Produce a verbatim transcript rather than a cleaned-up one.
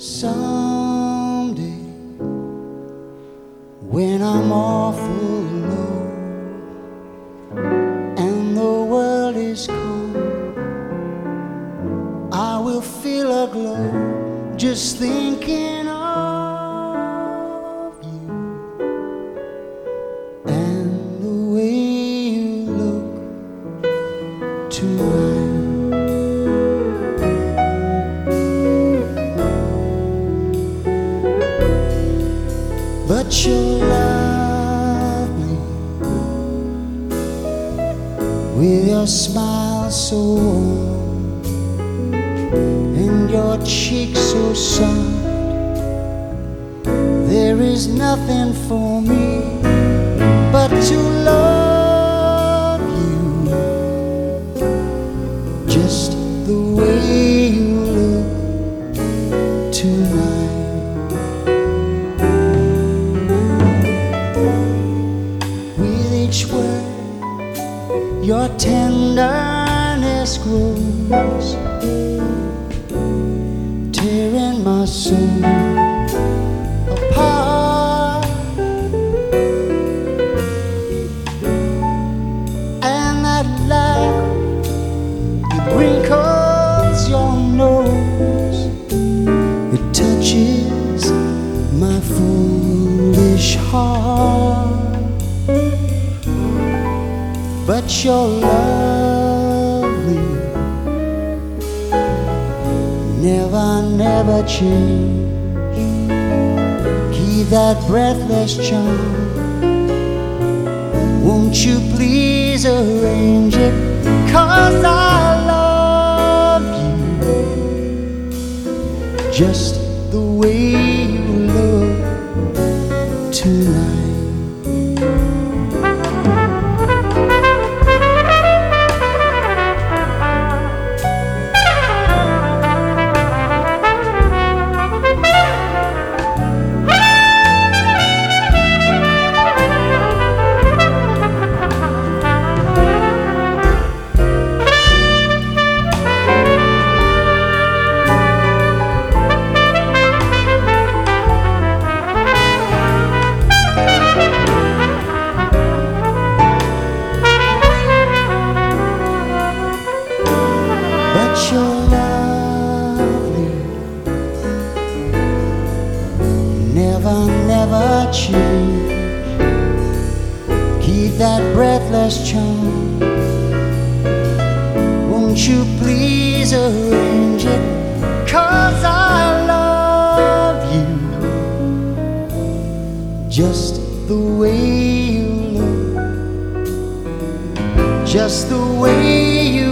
Someday, when I'm awful low and the world is cold, I will feel a glow just thinking of you and the way you look tonight. But you're lovely with your smile so warm and your cheeks so soft. There is nothing for me but to love you just the way you look tonight. Each word, your tenderness grows, tearing my soul apart. And that laugh that wrinkles your nose, it touches my foolish heart. But you're lovely, never, never change. Keep that breathless charm. Won't you please arrange it? 'Cause I love you just the way you look tonight. But you're lovely, never, never change. Keep that breathless charm. Won't you please arrange it? 'Cause I love you just the way you look, just the way you